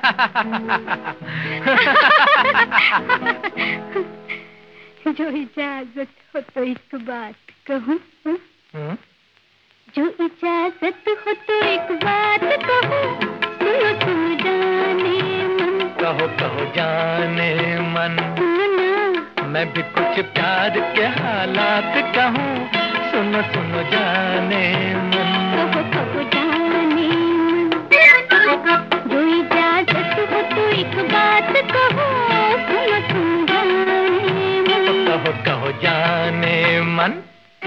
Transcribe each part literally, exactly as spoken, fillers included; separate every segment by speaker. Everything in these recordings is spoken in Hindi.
Speaker 1: जो इजाजत हो तो एक बात कहूँ। जो इजाजत हो तो एक बात कहूँ। सुनो सुनो जाने मन।
Speaker 2: कहो कहो जाने मन।
Speaker 1: सुनो
Speaker 2: मैं भी कुछ प्यार के हालात कहूँ। सुनो सुनो जाने मन।
Speaker 1: कहो कहो जाने मन। जो इजाजत हो तो एक बात कहूँ। सुनो सुनो जाने मन।
Speaker 2: कहो कहो जाने मन।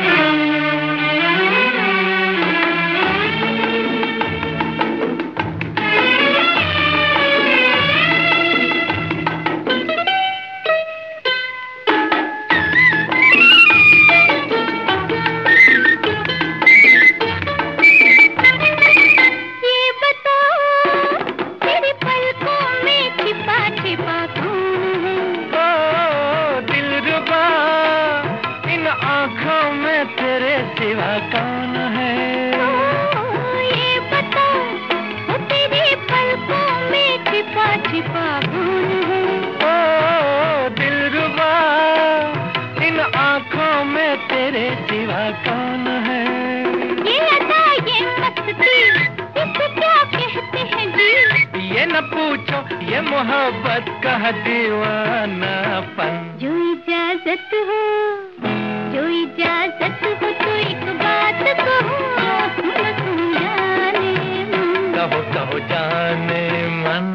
Speaker 2: आँखों में तेरे सिवा कौन है?
Speaker 1: ओ, ये बता, वो तेरी पलकों में छिपा छिपा कौन है?
Speaker 2: ओ दिलरुबा, इन आँखों में तेरे सिवा कौन है?
Speaker 1: ये अदा, ये मस्ती, इसे क्या कहते हैं जी?
Speaker 2: ये न पूछो, ये मोहब्बत का दीवानापन।
Speaker 1: जो इजाजत हो, जो इजाजत हो तो एक बात कहो। सुनो सुनो जाने मन।
Speaker 2: कहो कहो जाने मन।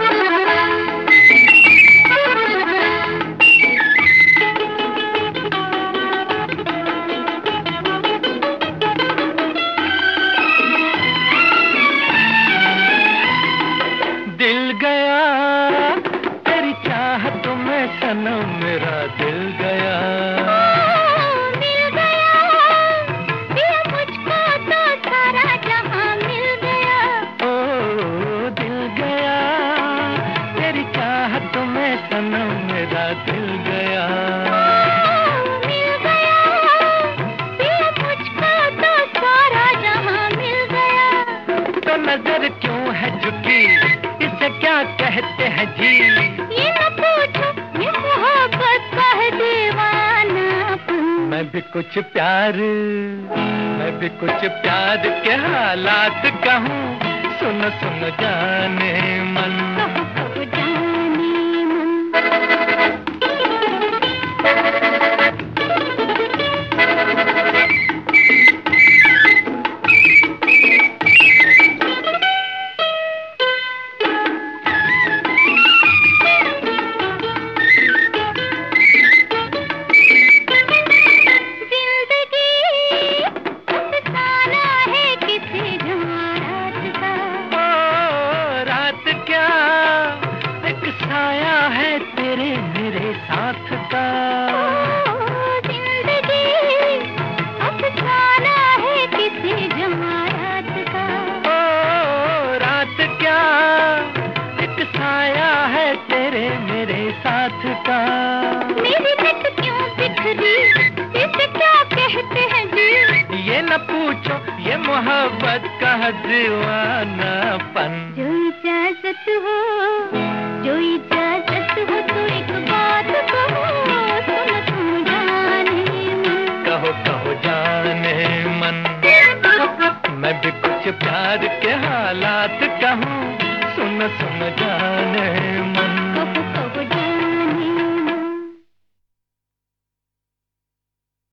Speaker 2: दिल गया तेरी चाहत में सनम, मेरा दिल गया। सनम मेरा दिल गया।
Speaker 1: मिल गया, दिल मुझको तो सारा जहां मिल गया।
Speaker 2: तो नजर क्यों है झुकी, इसे क्या कहते हैं जी?
Speaker 1: ये न पूछो, ये मोहब्बत का है दीवानापन।
Speaker 2: मैं भी कुछ प्यार, मैं भी कुछ प्यार के हालात कहूँ। सुनो सुनो जाने मन।
Speaker 1: कहो कहो जाने
Speaker 2: साया है तेरे मेरे साथ का।
Speaker 1: ओ, जिंदगी अफसाना है किसी जमानत का।
Speaker 2: ओ रात क्या एक साया है तेरे मेरे साथ का।
Speaker 1: मेरी नट क्यों बिखरी, इसे क्या कहते हैं जी?
Speaker 2: ये न पूछो, ये मोहब्बत का दीवानापन।
Speaker 1: जो इजाजत हो, जो इजाजत हो तो एक बात कहो। सुनो सुनो जाने मन।
Speaker 2: कहो कहो जाने मन। मैं भी कुछ प्यार के हालात कहूँ। सुनो सुनो जाने